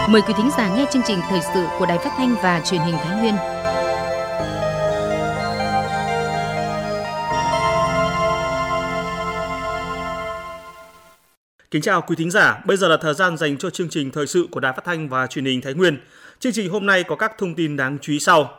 Mời quý thính giả nghe chương trình thời sự của Đài Phát thanh và Truyền hình Thái Nguyên. Kính chào quý thính giả, bây giờ là thời gian dành cho chương trình thời sự của Đài Phát thanh và Truyền hình Thái Nguyên. Chương trình hôm nay có các thông tin đáng chú ý sau.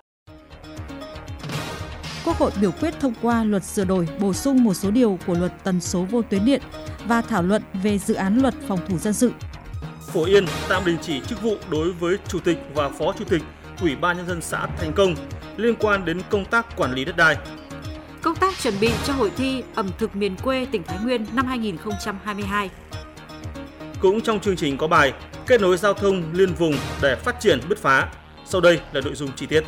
Quốc hội biểu quyết thông qua luật sửa đổi, bổ sung một số điều của luật tần số vô tuyến điện và thảo luận về dự án luật phòng thủ dân sự. Phổ Yên tạm đình chỉ chức vụ đối với Chủ tịch và Phó Chủ tịch Ủy ban Nhân dân xã Thành Công liên quan đến công tác quản lý đất đai. Công tác chuẩn bị cho hội thi ẩm thực miền quê tỉnh Thái Nguyên năm 2022. Cũng trong chương trình có bài kết nối giao thông liên vùng để phát triển bứt phá. Sau đây là nội dung chi tiết.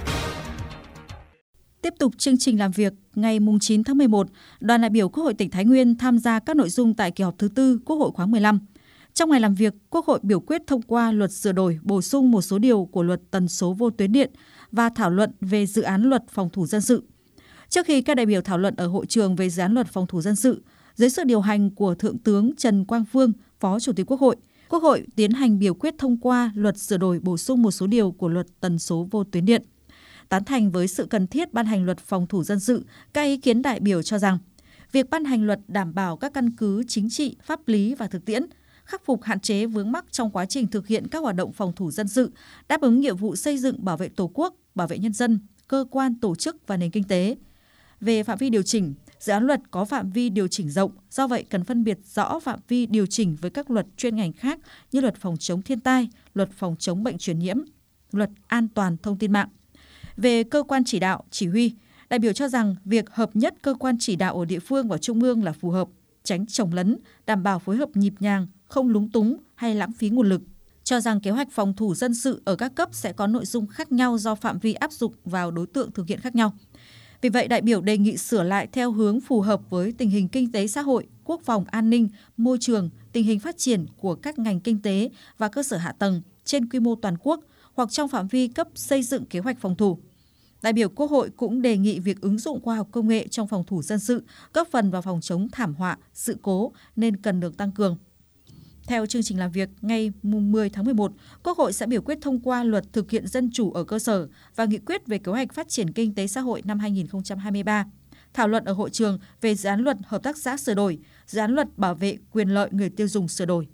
Tiếp tục chương trình làm việc, ngày 9 tháng 11, đoàn đại biểu Quốc hội tỉnh Thái Nguyên tham gia các nội dung tại kỳ họp thứ 4 Quốc hội khóa 15. Trong ngày làm việc, Quốc hội biểu quyết thông qua luật sửa đổi, bổ sung một số điều của luật tần số vô tuyến điện và thảo luận về dự án luật phòng thủ dân sự. Trước khi các đại biểu thảo luận ở hội trường về dự án luật phòng thủ dân sự, dưới sự điều hành của Thượng tướng Trần Quang Phương, Phó Chủ tịch Quốc hội tiến hành biểu quyết thông qua luật sửa đổi, bổ sung một số điều của luật tần số vô tuyến điện. Tán thành với sự cần thiết ban hành luật phòng thủ dân sự, các ý kiến đại biểu cho rằng việc ban hành luật đảm bảo các căn cứ chính trị, pháp lý và thực tiễn, khắc phục hạn chế vướng mắc trong quá trình thực hiện các hoạt động phòng thủ dân sự, đáp ứng nhiệm vụ xây dựng bảo vệ Tổ quốc, bảo vệ nhân dân, cơ quan, tổ chức và nền kinh tế. Về phạm vi điều chỉnh, dự án luật có phạm vi điều chỉnh rộng, do vậy cần phân biệt rõ phạm vi điều chỉnh với các luật chuyên ngành khác như luật phòng chống thiên tai, luật phòng chống bệnh truyền nhiễm, luật an toàn thông tin mạng. Về cơ quan chỉ đạo, chỉ huy, đại biểu cho rằng việc hợp nhất cơ quan chỉ đạo ở địa phương và trung ương là phù hợp, tránh chồng lấn, đảm bảo phối hợp nhịp nhàng, không lúng túng hay lãng phí nguồn lực. Cho rằng kế hoạch phòng thủ dân sự ở các cấp sẽ có nội dung khác nhau do phạm vi áp dụng vào đối tượng thực hiện khác nhau. Vì vậy, đại biểu đề nghị sửa lại theo hướng phù hợp với tình hình kinh tế xã hội, quốc phòng an ninh, môi trường, tình hình phát triển của các ngành kinh tế và cơ sở hạ tầng trên quy mô toàn quốc hoặc trong phạm vi cấp xây dựng kế hoạch phòng thủ. Đại biểu Quốc hội cũng đề nghị việc ứng dụng khoa học công nghệ trong phòng thủ dân sự, góp phần vào phòng chống thảm họa, sự cố nên cần được tăng cường. Theo chương trình làm việc, ngày 10 tháng 11, Quốc hội sẽ biểu quyết thông qua luật thực hiện dân chủ ở cơ sở và nghị quyết về kế hoạch phát triển kinh tế xã hội năm 2023. Thảo luận ở hội trường về dự án luật hợp tác xã sửa đổi, dự án luật bảo vệ quyền lợi người tiêu dùng sửa đổi.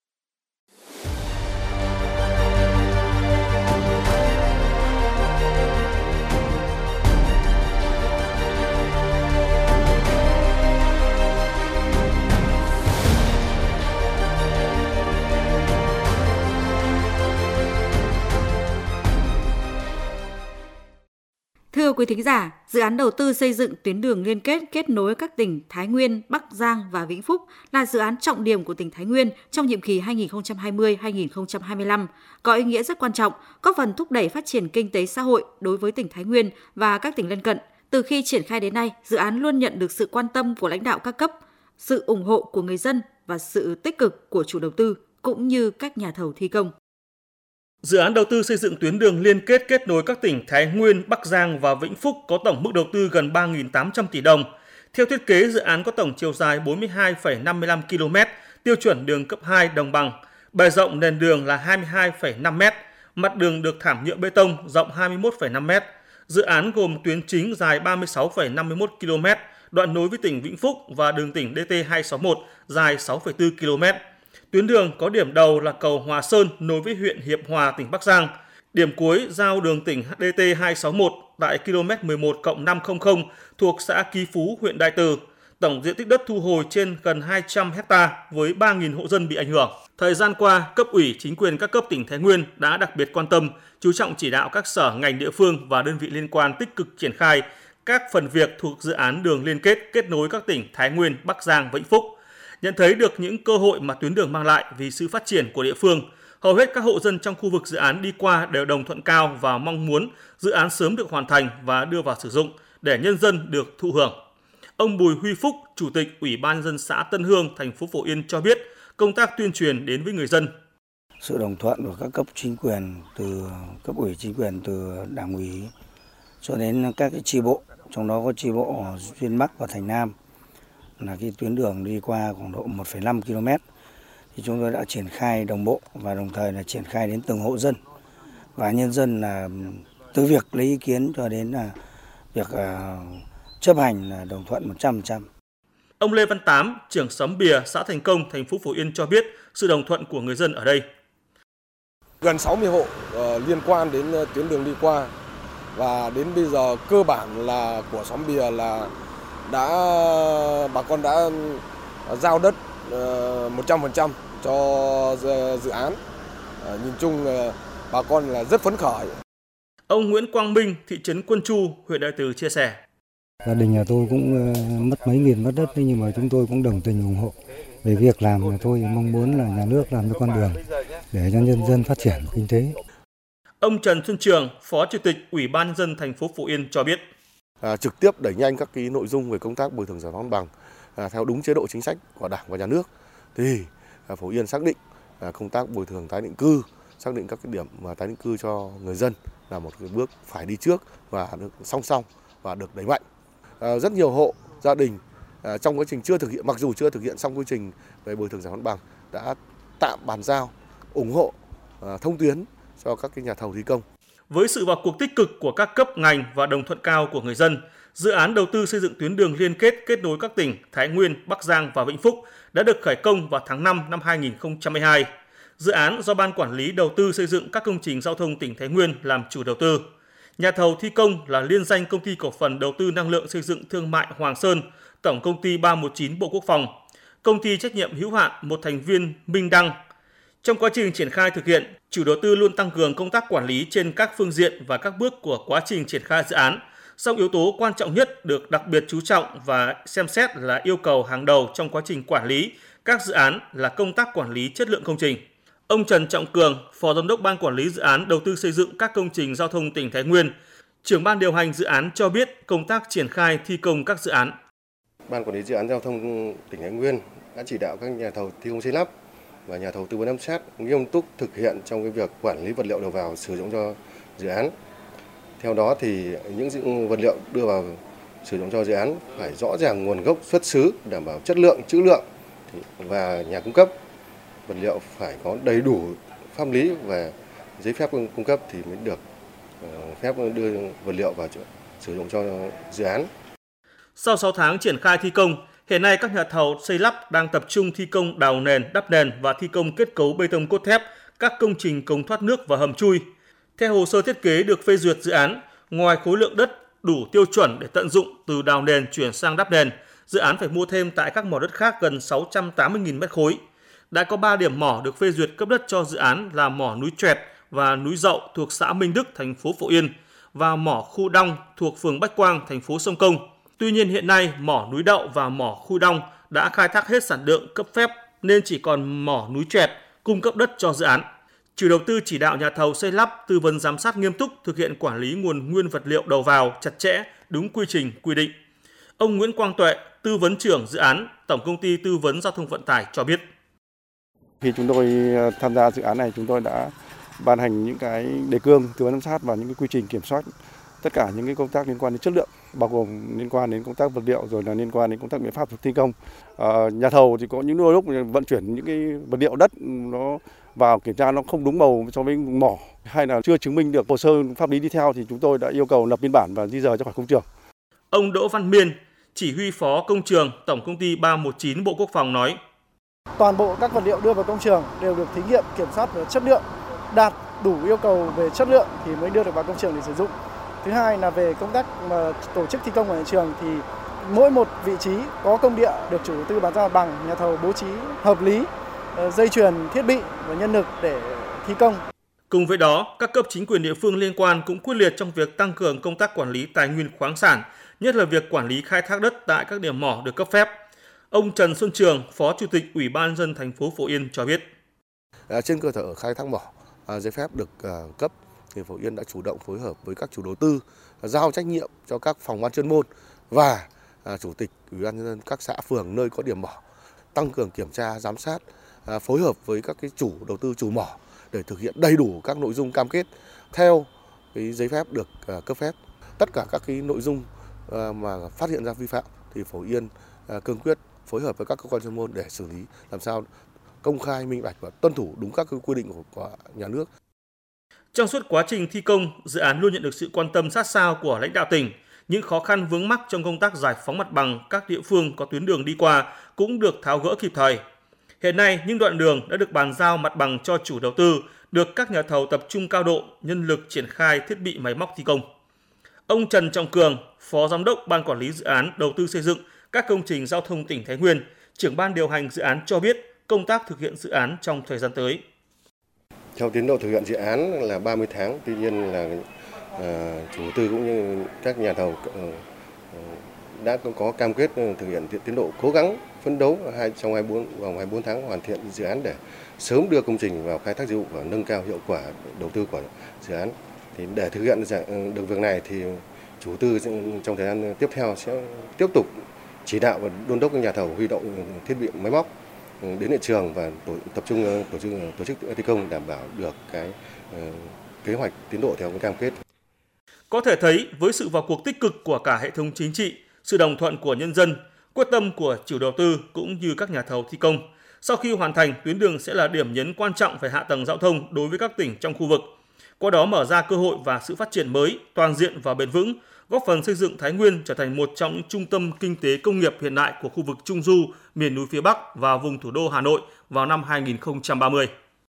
Thưa quý thính giả, dự án đầu tư xây dựng tuyến đường liên kết nối các tỉnh Thái Nguyên, Bắc Giang và Vĩnh Phúc là dự án trọng điểm của tỉnh Thái Nguyên trong nhiệm kỳ 2020-2025, có ý nghĩa rất quan trọng, góp phần thúc đẩy phát triển kinh tế xã hội đối với tỉnh Thái Nguyên và các tỉnh lân cận. Từ khi triển khai đến nay, dự án luôn nhận được sự quan tâm của lãnh đạo các cấp, sự ủng hộ của người dân và sự tích cực của chủ đầu tư cũng như các nhà thầu thi công. Dự án đầu tư xây dựng tuyến đường liên kết nối các tỉnh Thái Nguyên, Bắc Giang và Vĩnh Phúc có tổng mức đầu tư gần 3.800 tỷ đồng. Theo thiết kế, dự án có tổng chiều dài 42,55 km, tiêu chuẩn đường cấp 2 đồng bằng. Bề rộng nền đường là 22,5 m, mặt đường được thảm nhựa bê tông rộng 21,5 m. Dự án gồm tuyến chính dài 36,51 km, đoạn nối với tỉnh Vĩnh Phúc và đường tỉnh DT261 dài 6,4 km. Tuyến đường có điểm đầu là cầu Hòa Sơn nối với huyện Hiệp Hòa, tỉnh Bắc Giang. Điểm cuối giao đường tỉnh DT261 tại km 11+500 thuộc xã Kỳ Phú, huyện Đại Từ. Tổng diện tích đất thu hồi trên gần 200 ha với 3.000 hộ dân bị ảnh hưởng. Thời gian qua, cấp ủy chính quyền các cấp tỉnh Thái Nguyên đã đặc biệt quan tâm, chú trọng chỉ đạo các sở ngành địa phương và đơn vị liên quan tích cực triển khai các phần việc thuộc dự án đường liên kết nối các tỉnh Thái Nguyên, Bắc Giang, Vĩnh Phúc. Nhận thấy được những cơ hội mà tuyến đường mang lại vì sự phát triển của địa phương, hầu hết các hộ dân trong khu vực dự án đi qua đều đồng thuận cao và mong muốn dự án sớm được hoàn thành và đưa vào sử dụng để nhân dân được thụ hưởng. Ông Bùi Huy Phúc, Chủ tịch Ủy ban Nhân dân xã Tân Hương, thành phố Phổ Yên cho biết công tác tuyên truyền đến với người dân. Sự đồng thuận của các cấp chính quyền, từ cấp ủy chính quyền, từ đảng ủy cho đến các cái chi bộ, trong đó có chi bộ Duyên Bắc và Thành Nam, là cái tuyến đường đi qua khoảng độ 1,5 km. thì chúng tôi đã triển khai đồng bộ và đồng thời là triển khai đến từng hộ dân, và nhân dân là từ việc lấy ý kiến cho đến là việc chấp hành là đồng thuận 100%. Ông Lê Văn Tám, trưởng xóm Bìa, xã Thành Công, thành phố Phổ Yên cho biết sự đồng thuận của người dân ở đây. Gần 60 hộ liên quan đến tuyến đường đi qua, và đến bây giờ cơ bản là của xóm Bìa là bà con đã giao đất 100% cho dự án. Nhìn chung bà con là rất phấn khởi. Ông Nguyễn Quang Minh, thị trấn Quân Chu, huyện Đại Từ chia sẻ. Gia đình nhà tôi cũng mất mấy nghìn mất đất, nhưng mà chúng tôi cũng đồng tình ủng hộ về việc làm. Là tôi mong muốn là nhà nước làm cho con đường để cho nhân dân phát triển kinh tế. Ông Trần Xuân Trường, Phó Chủ tịch Ủy ban nhân dân thành phố Phổ Yên cho biết. Trực tiếp đẩy nhanh các cái nội dung về công tác bồi thường giải phóng mặt bằng theo đúng chế độ chính sách của Đảng và Nhà nước, thì Phổ Yên xác định công tác bồi thường tái định cư, xác định các cái điểm mà tái định cư cho người dân là một cái bước phải đi trước và được song song và được đẩy mạnh. Rất nhiều hộ gia đình trong quá trình chưa thực hiện, mặc dù chưa thực hiện xong quy trình về bồi thường giải phóng mặt bằng, đã tạm bàn giao, ủng hộ thông tuyến cho các cái nhà thầu thi công. Với sự vào cuộc tích cực của các cấp ngành và đồng thuận cao của người dân, dự án đầu tư xây dựng tuyến đường liên kết nối các tỉnh Thái Nguyên, Bắc Giang và Vĩnh Phúc đã được khởi công vào tháng 5 năm 2012. Dự án do Ban Quản lý Đầu tư xây dựng các công trình giao thông tỉnh Thái Nguyên làm chủ đầu tư. Nhà thầu thi công là liên danh Công ty Cổ phần Đầu tư Năng lượng Xây dựng Thương mại Hoàng Sơn, Tổng Công ty 319 Bộ Quốc phòng, Công ty trách nhiệm hữu hạn một thành viên Minh Đăng. Trong quá trình triển khai thực hiện, chủ đầu tư luôn tăng cường công tác quản lý trên các phương diện và các bước của quá trình triển khai dự án. Song yếu tố quan trọng nhất được đặc biệt chú trọng và xem xét là yêu cầu hàng đầu trong quá trình quản lý các dự án là công tác quản lý chất lượng công trình. Ông Trần Trọng Cường, Phó Giám đốc Ban Quản lý Dự án Đầu tư xây dựng các công trình giao thông tỉnh Thái Nguyên, trưởng ban điều hành dự án cho biết công tác triển khai thi công các dự án. Ban Quản lý Dự án Giao thông tỉnh Thái Nguyên đã chỉ đạo các nhà thầu thi công xây lắp và nhà thầu tư vấn giám sát nghiêm túc thực hiện trong cái việc quản lý vật liệu đầu vào sử dụng cho dự án. Theo đó thì những vật liệu đưa vào sử dụng cho dự án phải rõ ràng nguồn gốc xuất xứ, đảm bảo chất lượng, trữ lượng, và nhà cung cấp vật liệu phải có đầy đủ pháp lý và giấy phép cung cấp thì mới được phép đưa vật liệu vào sử dụng cho dự án. Sau 6 tháng triển khai thi công, hiện nay các nhà thầu xây lắp đang tập trung thi công đào nền, đắp nền và thi công kết cấu bê tông cốt thép, các công trình cống thoát nước và hầm chui. Theo hồ sơ thiết kế được phê duyệt dự án, ngoài khối lượng đất đủ tiêu chuẩn để tận dụng từ đào nền chuyển sang đắp nền, dự án phải mua thêm tại các mỏ đất khác gần 680.000 m3. Đã có 3 điểm mỏ được phê duyệt cấp đất cho dự án là mỏ núi Choẹt và núi Dậu thuộc xã Minh Đức, thành phố Phổ Yên và mỏ Khu Đong thuộc phường Bách Quang, thành phố Sông Công. Tuy nhiên hiện nay mỏ núi Đậu và mỏ Khu Đong đã khai thác hết sản lượng cấp phép nên chỉ còn mỏ núi Choẹt cung cấp đất cho dự án. Chủ đầu tư chỉ đạo nhà thầu xây lắp tư vấn giám sát nghiêm túc thực hiện quản lý nguồn nguyên vật liệu đầu vào chặt chẽ, đúng quy trình quy định. Ông Nguyễn Quang Tuệ, tư vấn trưởng dự án Tổng Công ty Tư vấn Giao thông Vận tải cho biết. Khi chúng tôi tham gia dự án này, chúng tôi đã ban hành những cái đề cương tư vấn giám sát và những cái quy trình kiểm soát tất cả những cái công tác liên quan đến chất lượng, bao gồm liên quan đến công tác vật liệu rồi là liên quan đến công tác biện pháp thi công. Nhà thầu thì có những đôi lúc vận chuyển những cái vật liệu đất nó vào kiểm tra nó không đúng màu so với mỏ hay là chưa chứng minh được hồ sơ pháp lý đi theo thì chúng tôi đã yêu cầu lập biên bản và di dời ra khỏi công trường. Ông Đỗ Văn Miên, chỉ huy phó công trường Tổng Công ty 319 Bộ Quốc phòng nói: Toàn bộ các vật liệu đưa vào công trường đều được thí nghiệm kiểm soát về chất lượng, đạt đủ yêu cầu về chất lượng thì mới đưa được vào công trường để sử dụng. Thứ hai là về công tác mà tổ chức thi công ở hiện trường thì mỗi một vị trí có công địa được chủ đầu tư bàn giao bằng, nhà thầu bố trí hợp lý dây chuyền, thiết bị và nhân lực để thi công. Cùng với đó, các cấp chính quyền địa phương liên quan cũng quyết liệt trong việc tăng cường công tác quản lý tài nguyên khoáng sản, nhất là việc quản lý khai thác đất tại các điểm mỏ được cấp phép. Ông Trần Xuân Trường, Phó Chủ tịch Ủy ban nhân dân thành phố Phổ Yên cho biết. Trên cơ sở khai thác mỏ, giấy phép được cấp thì Phổ Yên đã chủ động phối hợp với các chủ đầu tư, giao trách nhiệm cho các phòng ban chuyên môn và chủ tịch Ủy ban nhân dân các xã phường nơi có điểm mỏ tăng cường kiểm tra, giám sát, phối hợp với các cái chủ đầu tư, chủ mỏ để thực hiện đầy đủ các nội dung cam kết theo cái giấy phép được cấp phép. Tất cả các cái nội dung mà phát hiện ra vi phạm thì Phổ Yên cương quyết phối hợp với các cơ quan chuyên môn để xử lý làm sao công khai, minh bạch và tuân thủ đúng các quy định của nhà nước. Trong suốt quá trình thi công, dự án luôn nhận được sự quan tâm sát sao của lãnh đạo tỉnh. Những khó khăn vướng mắc trong công tác giải phóng mặt bằng các địa phương có tuyến đường đi qua cũng được tháo gỡ kịp thời. Hiện nay, những đoạn đường đã được bàn giao mặt bằng cho chủ đầu tư, được các nhà thầu tập trung cao độ, nhân lực triển khai thiết bị máy móc thi công. Ông Trần Trọng Cường, Phó Giám đốc Ban Quản lý Dự án Đầu tư xây dựng các công trình giao thông tỉnh Thái Nguyên, trưởng ban điều hành dự án cho biết công tác thực hiện dự án trong thời gian tới. Theo tiến độ thực hiện dự án là 30 tháng, tuy nhiên là chủ đầu tư cũng như các nhà thầu đã có cam kết thực hiện tiến độ, cố gắng phấn đấu trong vòng 24 tháng hoàn thiện dự án để sớm đưa công trình vào khai thác dịch vụ và nâng cao hiệu quả đầu tư của dự án. Thì để thực hiện được việc này thì chủ đầu tư trong thời gian tiếp theo sẽ tiếp tục chỉ đạo và đôn đốc các nhà thầu huy động thiết bị máy móc đến hiện trường và tập trung tổ chức thi công đảm bảo được cái kế hoạch tiến độ theo cam kết. Có thể thấy với sự vào cuộc tích cực của cả hệ thống chính trị, sự đồng thuận của nhân dân, quyết tâm của chủ đầu tư cũng như các nhà thầu thi công, sau khi hoàn thành, tuyến đường sẽ là điểm nhấn quan trọng về hạ tầng giao thông đối với các tỉnh trong khu vực. Qua đó mở ra cơ hội và sự phát triển mới, toàn diện và bền vững, góp phần xây dựng Thái Nguyên trở thành một trong những trung tâm kinh tế công nghiệp hiện đại của khu vực Trung Du, miền núi phía Bắc và vùng thủ đô Hà Nội vào năm 2030.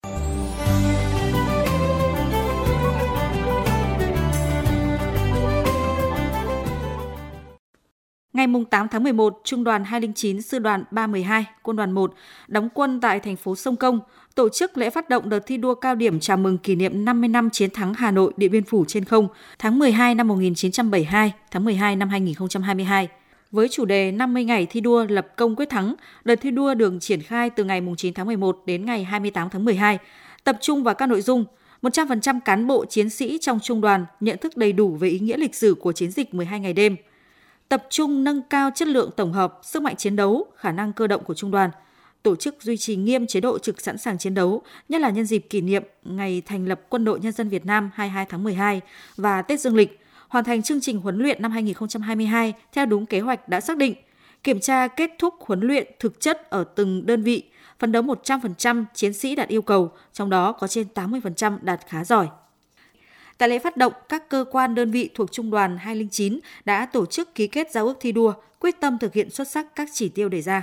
Ngày 8 tháng 11, Trung đoàn 209 Sư đoàn 312, Quân đoàn 1 đóng quân tại thành phố Sông Công, tổ chức lễ phát động đợt thi đua cao điểm chào mừng kỷ niệm 50 năm chiến thắng Hà Nội Điện Biên Phủ trên không, tháng 12 năm 1972, tháng 12 năm 2022. Với chủ đề 50 ngày thi đua lập công quyết thắng, đợt thi đua được triển khai từ ngày 9 tháng 11 đến ngày 28 tháng 12, tập trung vào các nội dung 100% cán bộ chiến sĩ trong trung đoàn nhận thức đầy đủ về ý nghĩa lịch sử của chiến dịch 12 ngày đêm, tập trung nâng cao chất lượng tổng hợp, sức mạnh chiến đấu, khả năng cơ động của trung đoàn, tổ chức duy trì nghiêm chế độ trực sẵn sàng chiến đấu, nhất là nhân dịp kỷ niệm ngày thành lập Quân đội Nhân dân Việt Nam 22 tháng 12 và Tết Dương lịch, hoàn thành chương trình huấn luyện năm 2022 theo đúng kế hoạch đã xác định, kiểm tra kết thúc huấn luyện thực chất ở từng đơn vị, phấn đấu 100% chiến sĩ đạt yêu cầu, trong đó có trên 80% đạt khá giỏi. Tại lễ phát động, các cơ quan đơn vị thuộc Trung đoàn 209 đã tổ chức ký kết giao ước thi đua, quyết tâm thực hiện xuất sắc các chỉ tiêu đề ra.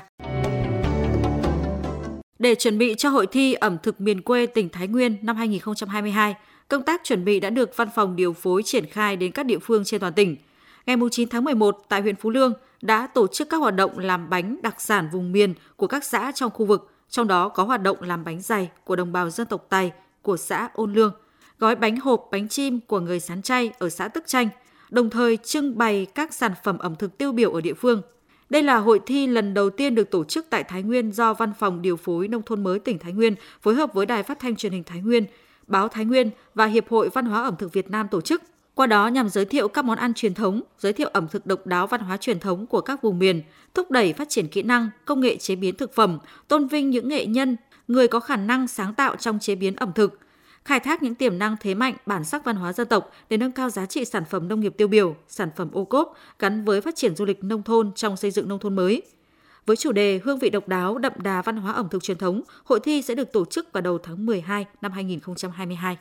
Để chuẩn bị cho hội thi ẩm thực miền quê tỉnh Thái Nguyên năm 2022, công tác chuẩn bị đã được Văn phòng điều phối triển khai đến các địa phương trên toàn tỉnh. Ngày 9 tháng 11, tại huyện Phú Lương đã tổ chức các hoạt động làm bánh đặc sản vùng miền của các xã trong khu vực, trong đó có hoạt động làm bánh dày của đồng bào dân tộc Tày của xã Ôn Lương, gói bánh hộp bánh chim của người Sán Chay ở xã Tức Chanh, đồng thời trưng bày các sản phẩm ẩm thực tiêu biểu ở địa phương. Đây là hội thi lần đầu tiên được tổ chức tại Thái Nguyên do Văn phòng điều phối nông thôn mới tỉnh Thái Nguyên phối hợp với Đài Phát thanh Truyền hình Thái Nguyên, Báo Thái Nguyên và Hiệp hội Văn hóa ẩm thực Việt Nam tổ chức. Qua đó nhằm giới thiệu các món ăn truyền thống, giới thiệu ẩm thực độc đáo văn hóa truyền thống của các vùng miền, thúc đẩy phát triển kỹ năng, công nghệ chế biến thực phẩm, tôn vinh những nghệ nhân, người có khả năng sáng tạo trong chế biến ẩm thực, khai thác những tiềm năng thế mạnh bản sắc văn hóa dân tộc để nâng cao giá trị sản phẩm nông nghiệp tiêu biểu, sản phẩm ô cốp gắn với phát triển du lịch nông thôn trong xây dựng nông thôn mới. Với chủ đề hương vị độc đáo, đậm đà văn hóa ẩm thực truyền thống, hội thi sẽ được tổ chức vào đầu tháng 12 năm 2022.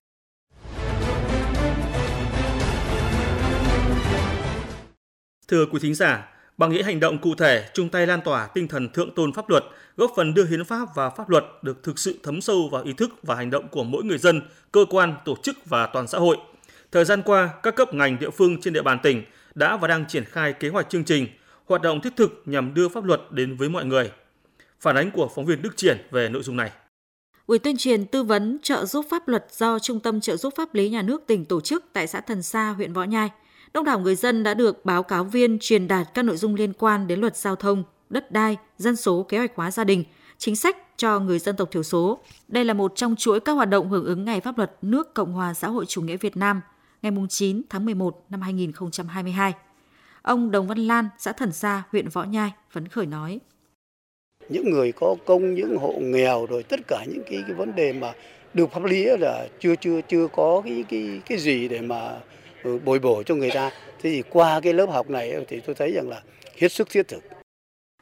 Thưa quý thính giả, bằng những hành động cụ thể, chung tay lan tỏa tinh thần thượng tôn pháp luật, góp phần đưa hiến pháp và pháp luật được thực sự thấm sâu vào ý thức và hành động của mỗi người dân, cơ quan, tổ chức và toàn xã hội. Thời gian qua, các cấp ngành địa phương trên địa bàn tỉnh đã và đang triển khai kế hoạch chương trình, hoạt động thiết thực nhằm đưa pháp luật đến với mọi người. Phản ánh của phóng viên Đức Triển về nội dung này. Buổi tuyên truyền tư vấn trợ giúp pháp luật do Trung tâm trợ giúp pháp lý nhà nước tỉnh tổ chức tại xã Thần Sa, huyện Võ Nhai. Đông đảo người dân đã được báo cáo viên truyền đạt các nội dung liên quan đến luật giao thông, đất đai, dân số, kế hoạch hóa gia đình, chính sách cho người dân tộc thiểu số. Đây là một trong chuỗi các hoạt động hưởng ứng Ngày Pháp luật nước Cộng hòa xã hội chủ nghĩa Việt Nam, ngày 9 tháng 11 năm 2022. Ông Đồng Văn Lan, xã Thần Sa, huyện Võ Nhai, phấn khởi nói. Những người có công, những hộ nghèo, rồi tất cả những cái vấn đề mà được pháp lý là chưa có cái gì để mà bồi bổ cho người ta. Thế thì qua cái lớp học này thì tôi thấy rằng là hết sức thiết thực.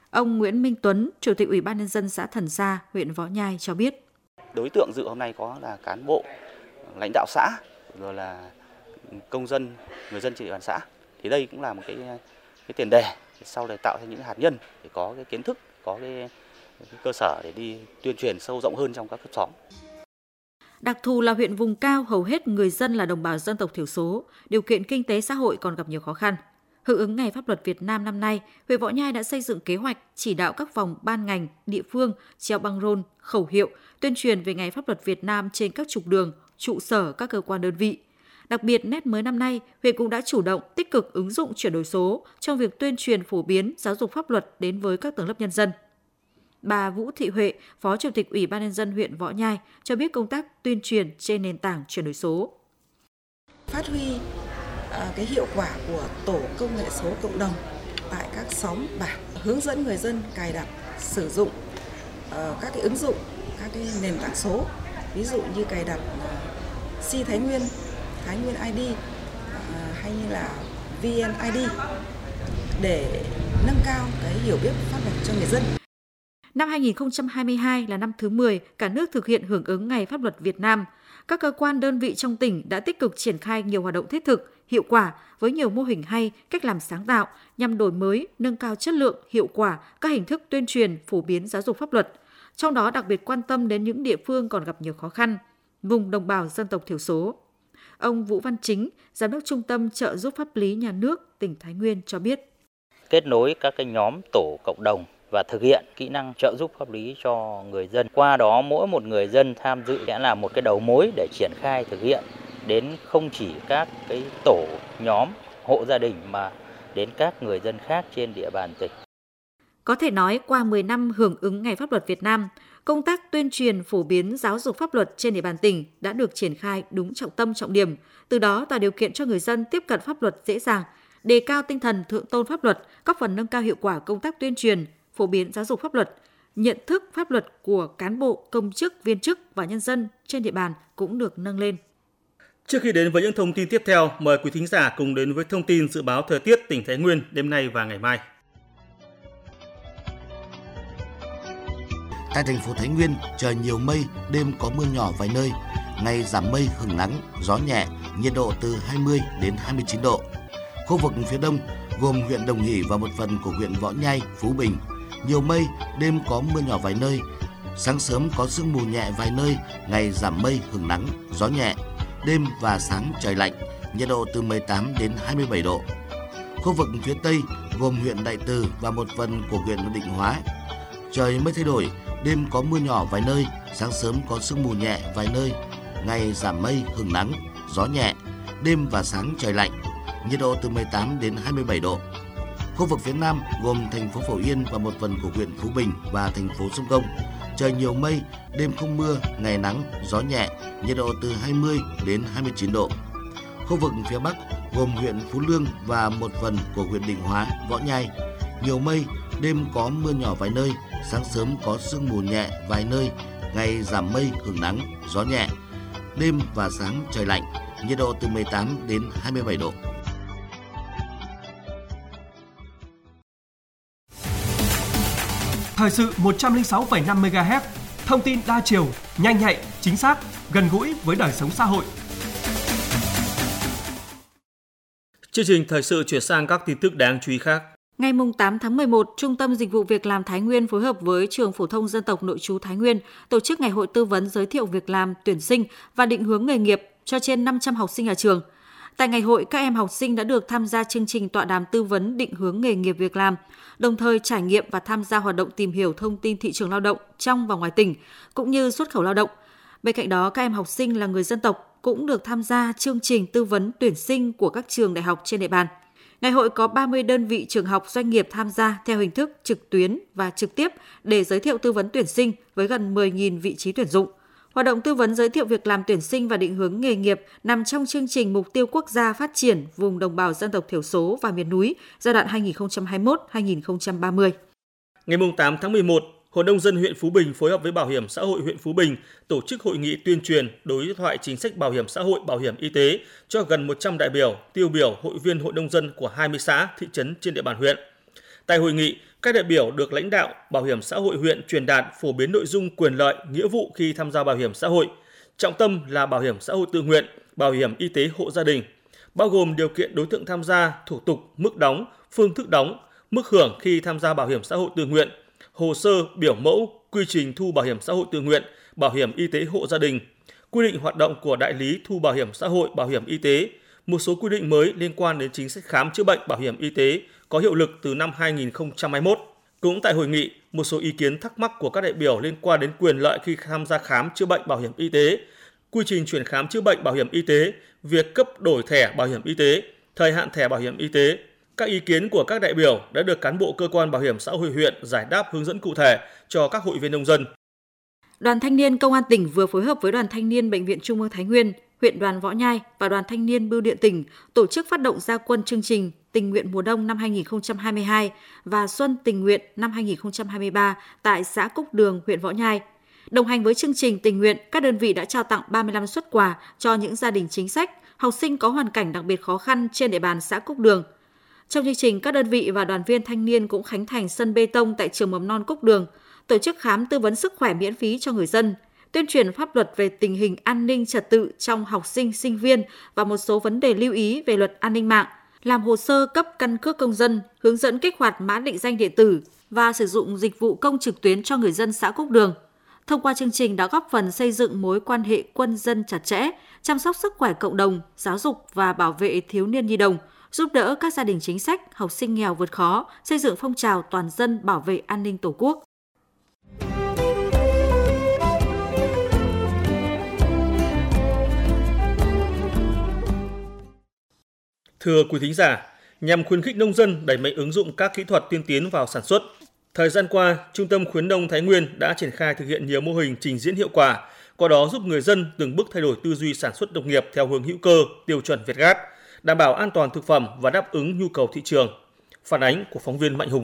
Ông Nguyễn Minh Tuấn, Chủ tịch Ủy ban Nhân dân xã Thần Sa, huyện Võ Nhai cho biết. Đối tượng dự hôm nay có là cán bộ, lãnh đạo xã, rồi là công dân, người dân trên địa bàn xã. Thì đây cũng là một cái tiền đề sau này tạo ra những hạt nhân để có cái kiến thức, có cái cơ sở để đi tuyên truyền sâu rộng hơn trong các cấp xóm. Đặc thù là huyện vùng cao, hầu hết người dân là đồng bào dân tộc thiểu số, điều kiện kinh tế xã hội còn gặp nhiều khó khăn. Hưởng ứng Ngày Pháp luật Việt Nam năm nay, huyện Võ Nhai đã xây dựng kế hoạch chỉ đạo các phòng ban ngành, địa phương treo băng rôn, khẩu hiệu, tuyên truyền về Ngày Pháp luật Việt Nam trên các trục đường, trụ sở các cơ quan đơn vị. Đặc biệt, nét mới năm nay, huyện cũng đã chủ động tích cực ứng dụng chuyển đổi số trong việc tuyên truyền phổ biến giáo dục pháp luật đến với các tầng lớp nhân dân. Bà Vũ Thị Huệ, Phó Chủ tịch Ủy ban Nhân dân huyện Võ Nhai cho biết công tác tuyên truyền trên nền tảng chuyển đổi số. Phát huy cái hiệu quả của tổ công nghệ số cộng đồng tại các xóm bản, hướng dẫn người dân cài đặt, sử dụng các cái ứng dụng, các cái nền tảng số, ví dụ như cài đặt Si Thái Nguyên ID hay như là VNID để nâng cao cái hiểu biết pháp luật cho người dân. Năm 2022 là năm thứ 10 cả nước thực hiện hưởng ứng Ngày Pháp luật Việt Nam. Các cơ quan đơn vị trong tỉnh đã tích cực triển khai nhiều hoạt động thiết thực, hiệu quả với nhiều mô hình hay, cách làm sáng tạo nhằm đổi mới, nâng cao chất lượng, hiệu quả các hình thức tuyên truyền, phổ biến giáo dục pháp luật. Trong đó đặc biệt quan tâm đến những địa phương còn gặp nhiều khó khăn, vùng đồng bào dân tộc thiểu số. Ông Vũ Văn Chính, Giám đốc Trung tâm Trợ giúp pháp lý nhà nước tỉnh Thái Nguyên cho biết. Kết nối các cái nhóm tổ cộng đồng và thực hiện kỹ năng trợ giúp pháp lý cho người dân. Qua đó mỗi một người dân tham dự sẽ là một cái đầu mối để triển khai thực hiện đến không chỉ các cái tổ, nhóm, hộ gia đình mà đến các người dân khác trên địa bàn tỉnh. Có thể nói qua 10 năm hưởng ứng Ngày Pháp luật Việt Nam, công tác tuyên truyền phổ biến giáo dục pháp luật trên địa bàn tỉnh đã được triển khai đúng trọng tâm trọng điểm, từ đó tạo điều kiện cho người dân tiếp cận pháp luật dễ dàng, đề cao tinh thần thượng tôn pháp luật, góp phần nâng cao hiệu quả công tác tuyên truyền, phổ biến giáo dục pháp luật, nhận thức pháp luật của cán bộ, công chức, viên chức và nhân dân trên địa bàn cũng được nâng lên. Trước khi đến với những thông tin tiếp theo, mời quý thính giả cùng đến với thông tin dự báo thời tiết tỉnh Thái Nguyên đêm nay và ngày mai. Tại thành phố Thái Nguyên, trời nhiều mây, đêm có mưa nhỏ vài nơi, ngày giảm mây hửng nắng, gió nhẹ, nhiệt độ từ 20 đến 29 độ. Khu vực phía Đông gồm huyện Đồng Hỷ và một phần của huyện Võ Nhai, Phú Bình, nhiều mây, đêm có mưa nhỏ vài nơi, sáng sớm có sương mù nhẹ vài nơi, ngày giảm mây hửng nắng, gió nhẹ, đêm và sáng trời lạnh, nhiệt độ từ 18 đến 27 độ. Khu vực phía Tây gồm huyện Đại Từ và một phần của huyện Định Hóa, trời mây thay đổi, đêm có mưa nhỏ vài nơi, sáng sớm có sương mù nhẹ vài nơi, ngày giảm mây hửng nắng, gió nhẹ, đêm và sáng trời lạnh, nhiệt độ từ 18 đến 27 độ. Khu vực phía Nam gồm thành phố Phổ Yên và một phần của huyện Phú Bình và thành phố Sông Công, trời nhiều mây, đêm không mưa, ngày nắng, gió nhẹ, nhiệt độ từ 20 đến 29 độ. Khu vực phía Bắc gồm huyện Phú Lương và một phần của huyện Định Hóa, Võ Nhai, nhiều mây, đêm có mưa nhỏ vài nơi, sáng sớm có sương mù nhẹ vài nơi, ngày giảm mây hửng nắng, gió nhẹ, đêm và sáng trời lạnh, nhiệt độ từ 18 đến 27 độ. Thời sự 106,5 MHz, thông tin đa chiều, nhanh nhạy, chính xác, gần gũi với đời sống xã hội. Chương trình thời sự chuyển sang các tin tức đáng chú ý khác. Ngày 8 tháng 11, Trung tâm Dịch vụ Việc làm Thái Nguyên phối hợp với Trường Phổ thông Dân tộc Nội trú Thái Nguyên tổ chức ngày hội tư vấn giới thiệu việc làm, tuyển sinh và định hướng nghề nghiệp cho trên 500 học sinh ở trường. Tại ngày hội, các em học sinh đã được tham gia chương trình tọa đàm tư vấn định hướng nghề nghiệp việc làm, đồng thời trải nghiệm và tham gia hoạt động tìm hiểu thông tin thị trường lao động trong và ngoài tỉnh, cũng như xuất khẩu lao động. Bên cạnh đó, các em học sinh là người dân tộc cũng được tham gia chương trình tư vấn tuyển sinh của các trường đại học trên địa bàn. Ngày hội có 30 đơn vị trường học doanh nghiệp tham gia theo hình thức trực tuyến và trực tiếp để giới thiệu tư vấn tuyển sinh với gần 10.000 vị trí tuyển dụng. Hoạt động tư vấn giới thiệu việc làm tuyển sinh và định hướng nghề nghiệp nằm trong chương trình Mục tiêu Quốc gia phát triển vùng đồng bào dân tộc thiểu số và miền núi giai đoạn 2021-2030. Ngày 8 tháng 11, Hội nông dân huyện Phú Bình phối hợp với Bảo hiểm xã hội huyện Phú Bình tổ chức hội nghị tuyên truyền đối thoại chính sách bảo hiểm xã hội, bảo hiểm y tế cho gần 100 đại biểu, tiêu biểu, hội viên hội nông dân của 20 xã, thị trấn trên địa bàn huyện. Tại hội nghị, các đại biểu được lãnh đạo Bảo hiểm xã hội huyện truyền đạt phổ biến nội dung quyền lợi, nghĩa vụ khi tham gia bảo hiểm xã hội. Trọng tâm là bảo hiểm xã hội tự nguyện, bảo hiểm y tế hộ gia đình, bao gồm điều kiện đối tượng tham gia, thủ tục, mức đóng, phương thức đóng, mức hưởng khi tham gia bảo hiểm xã hội tự nguyện, hồ sơ, biểu mẫu, quy trình thu bảo hiểm xã hội tự nguyện, bảo hiểm y tế hộ gia đình, quy định hoạt động của đại lý thu bảo hiểm xã hội, bảo hiểm y tế, một số quy định mới liên quan đến chính sách khám chữa bệnh bảo hiểm y tế có hiệu lực từ năm 2021. Cũng tại hội nghị, một số ý kiến thắc mắc của các đại biểu liên quan đến quyền lợi khi tham gia khám chữa bệnh bảo hiểm y tế, quy trình chuyển khám chữa bệnh bảo hiểm y tế, việc cấp đổi thẻ bảo hiểm y tế, thời hạn thẻ bảo hiểm y tế. Các ý kiến của các đại biểu đã được cán bộ cơ quan bảo hiểm xã hội huyện giải đáp hướng dẫn cụ thể cho các hội viên nông dân. Đoàn Thanh niên Công an tỉnh vừa phối hợp với Đoàn Thanh niên Bệnh viện Trung ương Thái Nguyên, huyện Đoàn Võ Nhai và Đoàn Thanh niên Bưu điện tỉnh tổ chức phát động ra quân chương trình Tình nguyện mùa đông năm 2022 và Xuân tình nguyện năm 2023 tại xã Cúc Đường, huyện Võ Nhai. Đồng hành với chương trình tình nguyện, các đơn vị đã trao tặng 35 suất quà cho những gia đình chính sách, học sinh có hoàn cảnh đặc biệt khó khăn trên địa bàn xã Cúc Đường. Trong chương trình, các đơn vị và đoàn viên thanh niên cũng khánh thành sân bê tông tại trường mầm non Cúc Đường, tổ chức khám tư vấn sức khỏe miễn phí cho người dân, tuyên truyền pháp luật về tình hình an ninh trật tự trong học sinh, sinh viên và một số vấn đề lưu ý về luật an ninh mạng, làm hồ sơ cấp căn cước công dân, hướng dẫn kích hoạt mã định danh điện tử và sử dụng dịch vụ công trực tuyến cho người dân xã Cúc Đường. Thông qua chương trình đã góp phần xây dựng mối quan hệ quân dân chặt chẽ, chăm sóc sức khỏe cộng đồng, giáo dục và bảo vệ thiếu niên nhi đồng, giúp đỡ các gia đình chính sách, học sinh nghèo vượt khó, xây dựng phong trào toàn dân bảo vệ an ninh Tổ quốc. Thưa quý thính giả, nhằm khuyến khích nông dân đẩy mạnh ứng dụng các kỹ thuật tiên tiến vào sản xuất, thời gian qua, Trung tâm khuyến nông Thái Nguyên đã triển khai thực hiện nhiều mô hình trình diễn hiệu quả, qua đó giúp người dân từng bước thay đổi tư duy sản xuất nông nghiệp theo hướng hữu cơ, tiêu chuẩn Việt Gáp, đảm bảo an toàn thực phẩm và đáp ứng nhu cầu thị trường. Phản ánh của phóng viên Mạnh Hùng.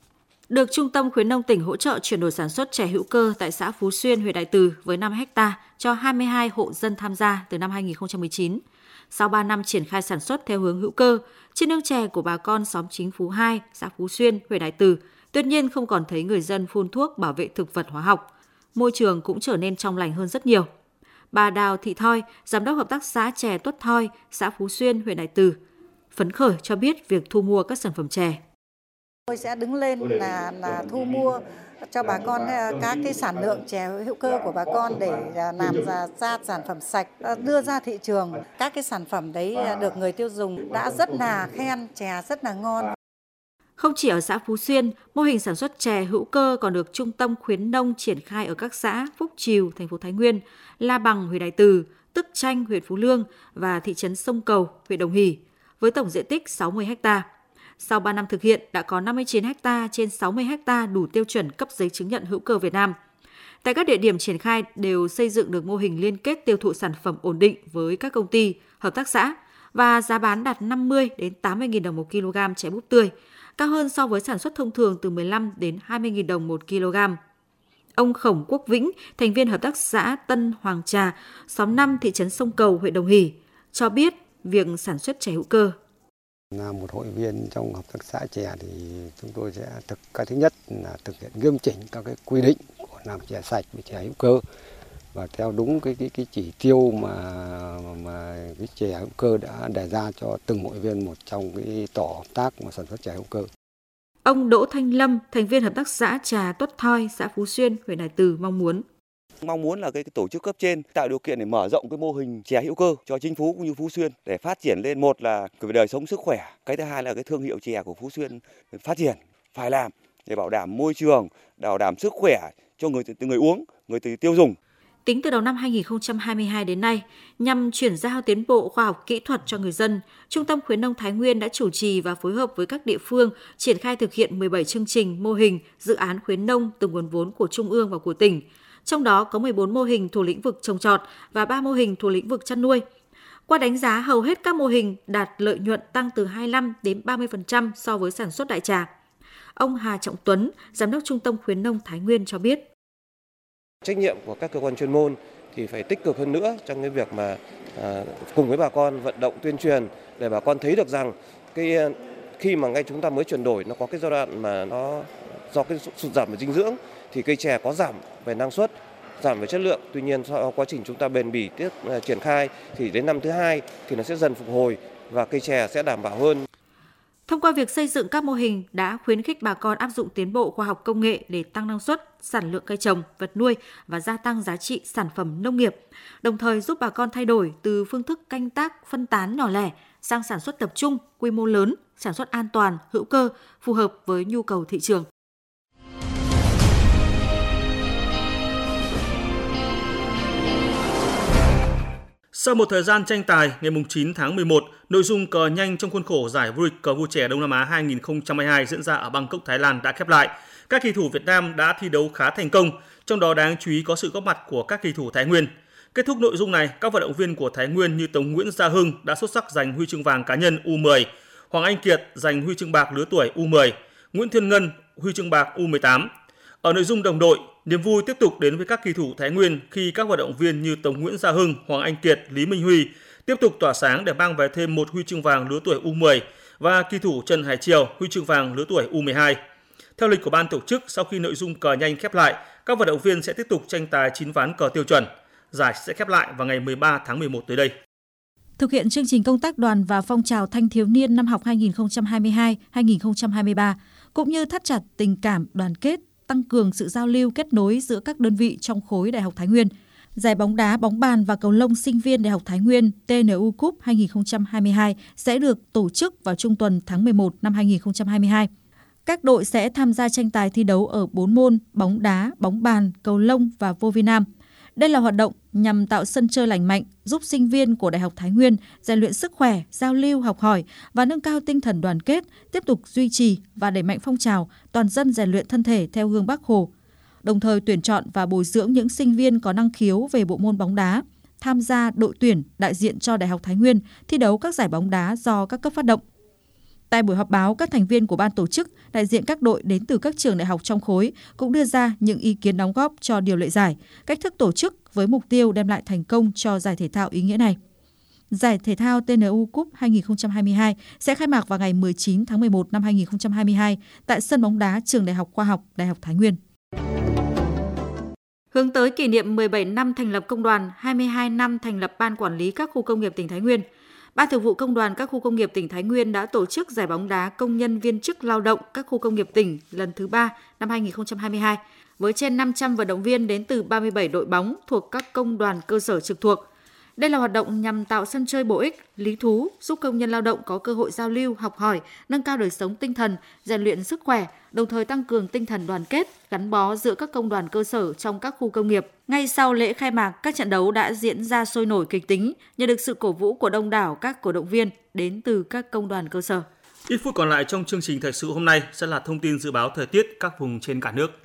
Được Trung tâm khuyến nông tỉnh hỗ trợ chuyển đổi sản xuất chè hữu cơ tại xã Phú Xuyên, huyện Đại Từ với 5 ha cho 22 hộ dân tham gia từ năm 2019. Sau 3 năm triển khai sản xuất theo hướng hữu cơ, trên nương chè của bà con xóm Chính Phú 2, xã Phú Xuyên, huyện Đại Từ, tuy nhiên không còn thấy người dân phun thuốc bảo vệ thực vật hóa học. Môi trường cũng trở nên trong lành hơn rất nhiều. Bà Đào Thị Thoi, giám đốc hợp tác xã chè Tuất Thoi, xã Phú Xuyên, huyện Đại Từ, phấn khởi cho biết việc thu mua các sản phẩm chè. Tôi sẽ đứng lên là thu mua cho bà con các cái sản lượng chè hữu cơ của bà con để làm ra sản phẩm sạch, đưa ra thị trường. Các cái sản phẩm đấy được người tiêu dùng đã rất là khen, chè rất là ngon. Không chỉ ở xã Phú Xuyên, mô hình sản xuất chè hữu cơ còn được Trung tâm khuyến nông triển khai ở các xã Phúc Trìu, thành phố Thái Nguyên, La Bằng, huyện Đại Từ, Tức Chanh, huyện Phú Lương và thị trấn Sông Cầu, huyện Đồng Hỷ, với tổng diện tích 60 ha. Sau 3 năm thực hiện, đã có 59 ha trên 60 ha đủ tiêu chuẩn cấp giấy chứng nhận hữu cơ Việt Nam. Tại các địa điểm triển khai đều xây dựng được mô hình liên kết tiêu thụ sản phẩm ổn định với các công ty, hợp tác xã và giá bán đạt 50 đến 80.000 đồng 1 kg chè búp tươi, cao hơn so với sản xuất thông thường từ 15 đến 20.000 đồng 1 kg. Ông Khổng Quốc Vĩnh, thành viên hợp tác xã Tân Hoàng Trà, xóm 5 thị trấn Sông Cầu, huyện Đồng Hỷ, cho biết việc sản xuất chè hữu cơ. Là một hội viên trong hợp tác xã chè thì chúng tôi sẽ cái thứ nhất là thực hiện nghiêm chỉnh các cái quy định của làm chè sạch và chè hữu cơ và theo đúng cái chỉ tiêu mà cái chè hữu cơ đã đề ra cho từng hội viên một trong cái tổ hợp tác mà sản xuất chè hữu cơ. Ông Đỗ Thanh Lâm, thành viên hợp tác xã trà Tuất Thoi, xã Phú Xuyên, huyện Đại Từ mong muốn là cái tổ chức cấp trên tạo điều kiện để mở rộng cái mô hình chè hữu cơ cho Chính Phú cũng như Phú Xuyên để phát triển lên, một là về đời sống sức khỏe, cái thứ hai là cái thương hiệu chè của Phú Xuyên phát triển, phải làm để bảo đảm môi trường, bảo đảm sức khỏe cho người uống, người tiêu dùng. Tính từ đầu năm 2022 đến nay, nhằm chuyển giao tiến bộ khoa học kỹ thuật cho người dân, Trung tâm khuyến nông Thái Nguyên đã chủ trì và phối hợp với các địa phương triển khai thực hiện 17 chương trình, mô hình, dự án khuyến nông từ nguồn vốn của Trung ương và của tỉnh. Trong đó có 14 mô hình thuộc lĩnh vực trồng trọt và 3 mô hình thuộc lĩnh vực chăn nuôi. Qua đánh giá, hầu hết các mô hình đạt lợi nhuận tăng từ 25 đến 30% so với sản xuất đại trà. Ông Hà Trọng Tuấn, Giám đốc Trung tâm khuyến nông Thái Nguyên cho biết. Trách nhiệm của các cơ quan chuyên môn thì phải tích cực hơn nữa trong cái việc mà cùng với bà con vận động tuyên truyền để bà con thấy được rằng cái khi mà ngay chúng ta mới chuyển đổi, nó có cái giai đoạn mà nó do cái sụt giảm về dinh dưỡng thì cây chè có giảm về năng suất, giảm về chất lượng. Tuy nhiên sau quá trình chúng ta bền bỉ triển khai thì đến năm thứ 2 thì nó sẽ dần phục hồi và cây chè sẽ đảm bảo hơn. Thông qua việc xây dựng các mô hình đã khuyến khích bà con áp dụng tiến bộ khoa học công nghệ để tăng năng suất, sản lượng cây trồng, vật nuôi và gia tăng giá trị sản phẩm nông nghiệp, đồng thời giúp bà con thay đổi từ phương thức canh tác phân tán nhỏ lẻ sang sản xuất tập trung, quy mô lớn, sản xuất an toàn, hữu cơ, phù hợp với nhu cầu thị trường. Sau một thời gian tranh tài, ngày 9 tháng 11, nội dung cờ nhanh trong khuôn khổ giải vô địch cờ vua trẻ Đông Nam Á 2022 diễn ra ở Bangkok, Thái Lan đã khép lại. Các kỳ thủ Việt Nam đã thi đấu khá thành công, trong đó đáng chú ý có sự góp mặt của các kỳ thủ Thái Nguyên. Kết thúc nội dung này, các vận động viên của Thái Nguyên như Tống Nguyễn Gia Hưng đã xuất sắc giành huy chương vàng cá nhân U10, Hoàng Anh Kiệt giành huy chương bạc lứa tuổi U10, Nguyễn Thiên Ngân huy chương bạc U18. Ở nội dung đồng đội, niềm vui tiếp tục đến với các kỳ thủ Thái Nguyên khi các vận động viên như Tống Nguyễn Gia Hưng, Hoàng Anh Kiệt, Lý Minh Huy tiếp tục tỏa sáng để mang về thêm một huy chương vàng lứa tuổi U10 và kỳ thủ Trần Hải Triều huy chương vàng lứa tuổi U12. Theo lịch của ban tổ chức, sau khi nội dung cờ nhanh khép lại, các vận động viên sẽ tiếp tục tranh tài 9 ván cờ tiêu chuẩn. Giải sẽ khép lại vào ngày 13 tháng 11 tới đây. Thực hiện chương trình công tác đoàn và phong trào thanh thiếu niên năm học 2022-2023, cũng như thắt chặt tình cảm đoàn kết, tăng cường sự giao lưu kết nối giữa các đơn vị trong khối Đại học Thái Nguyên. Giải bóng đá, bóng bàn và cầu lông sinh viên Đại học Thái Nguyên TNU Cup 2022 sẽ được tổ chức vào trung tuần tháng 11 năm 2022. Các đội sẽ tham gia tranh tài thi đấu ở 4 môn bóng đá, bóng bàn, cầu lông và vô vi nam. Đây là hoạt động nhằm tạo sân chơi lành mạnh, giúp sinh viên của Đại học Thái Nguyên rèn luyện sức khỏe, giao lưu, học hỏi và nâng cao tinh thần đoàn kết, tiếp tục duy trì và đẩy mạnh phong trào toàn dân rèn luyện thân thể theo gương Bác Hồ. Đồng thời tuyển chọn và bồi dưỡng những sinh viên có năng khiếu về bộ môn bóng đá, tham gia đội tuyển đại diện cho Đại học Thái Nguyên thi đấu các giải bóng đá do các cấp phát động. Tại buổi họp báo, các thành viên của ban tổ chức, đại diện các đội đến từ các trường đại học trong khối cũng đưa ra những ý kiến đóng góp cho điều lệ giải, cách thức tổ chức với mục tiêu đem lại thành công cho giải thể thao ý nghĩa này. Giải thể thao TNU Cup 2022 sẽ khai mạc vào ngày 19 tháng 11 năm 2022 tại sân bóng đá Trường Đại học Khoa học Đại học Thái Nguyên. Hướng tới kỷ niệm 17 năm thành lập công đoàn, 22 năm thành lập Ban Quản lý các khu công nghiệp tỉnh Thái Nguyên, Ban Thường vụ Công đoàn các khu công nghiệp tỉnh Thái Nguyên đã tổ chức giải bóng đá công nhân viên chức lao động các khu công nghiệp tỉnh lần thứ 3 năm 2022 với trên 500 vận động viên đến từ 37 đội bóng thuộc các công đoàn cơ sở trực thuộc. Đây là hoạt động nhằm tạo sân chơi bổ ích, lý thú, giúp công nhân lao động có cơ hội giao lưu, học hỏi, nâng cao đời sống tinh thần, rèn luyện sức khỏe, đồng thời tăng cường tinh thần đoàn kết, gắn bó giữa các công đoàn cơ sở trong các khu công nghiệp. Ngay sau lễ khai mạc, các trận đấu đã diễn ra sôi nổi kịch tính, nhờ được sự cổ vũ của đông đảo các cổ động viên đến từ các công đoàn cơ sở. Ít phút còn lại trong chương trình thời sự hôm nay sẽ là thông tin dự báo thời tiết các vùng trên cả nước.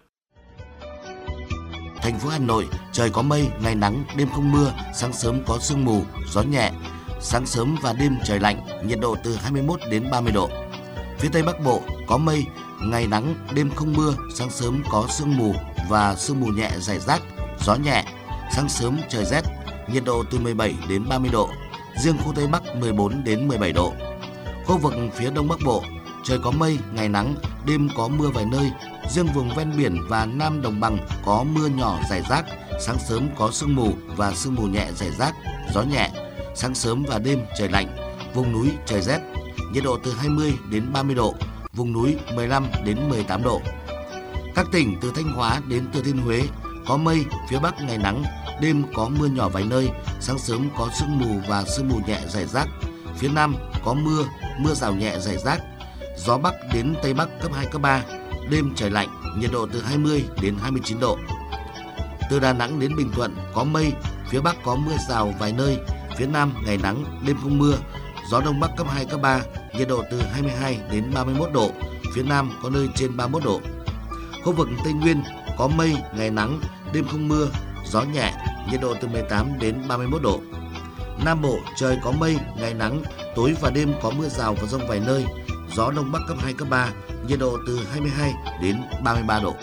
Thành phố Hà Nội, trời có mây, ngày nắng, đêm không mưa, sáng sớm có sương mù, gió nhẹ. Sáng sớm và đêm trời lạnh, nhiệt độ từ 21 đến 30 độ. Phía Tây Bắc Bộ có mây, ngày nắng, đêm không mưa, sáng sớm có sương mù và sương mù nhẹ rải rác, gió nhẹ. Sáng sớm trời rét, nhiệt độ từ 17 đến 30 độ. Riêng khu Tây Bắc 14 đến 17 độ. Khu vực phía Đông Bắc Bộ, trời có mây, ngày nắng, đêm có mưa vài nơi. Riêng vùng ven biển và Nam Đồng bằng có mưa nhỏ rải rác, sáng sớm có sương mù và sương mù nhẹ rải rác, gió nhẹ. Sáng sớm và đêm trời lạnh, vùng núi trời rét, nhiệt độ từ 20 đến 30 độ, vùng núi 15 đến 18 độ. Các tỉnh từ Thanh Hóa đến Thừa Thiên Huế có mây, phía Bắc ngày nắng, đêm có mưa nhỏ vài nơi, sáng sớm có sương mù và sương mù nhẹ rải rác. Phía Nam có mưa, mưa rào nhẹ rải rác, gió Bắc đến Tây Bắc cấp 2, cấp 3, đêm trời lạnh, nhiệt độ từ 20 đến 29 độ. Từ Đà Nẵng đến Bình Thuận có mây, phía Bắc có mưa rào vài nơi, phía Nam ngày nắng, đêm không mưa, gió Đông Bắc cấp 2, cấp 3, nhiệt độ từ 22 đến 31 độ, phía Nam có nơi trên 31 độ. Khu vực Tây Nguyên có mây, ngày nắng, đêm không mưa, gió nhẹ, nhiệt độ từ 18 đến 31 độ. Nam Bộ trời có mây, ngày nắng, tối và đêm có mưa rào và dông vài nơi, gió Đông Bắc cấp 2, cấp 3, nhiệt độ từ 22 đến 33 độ.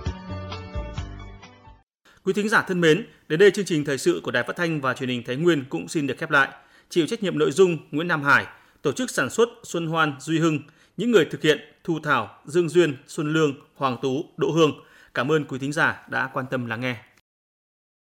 Quý thính giả thân mến, đến đây chương trình thời sự của Đài Phát thanh và Truyền hình Thái Nguyên cũng xin được khép lại. Chịu trách nhiệm nội dung Nguyễn Nam Hải, tổ chức sản xuất Xuân Hoan, Duy Hưng, Những người thực hiện: Thu Thảo, Dương Duyên, Xuân Lương, Hoàng Tú, Đỗ Hương. Cảm ơn quý thính giả đã quan tâm lắng nghe.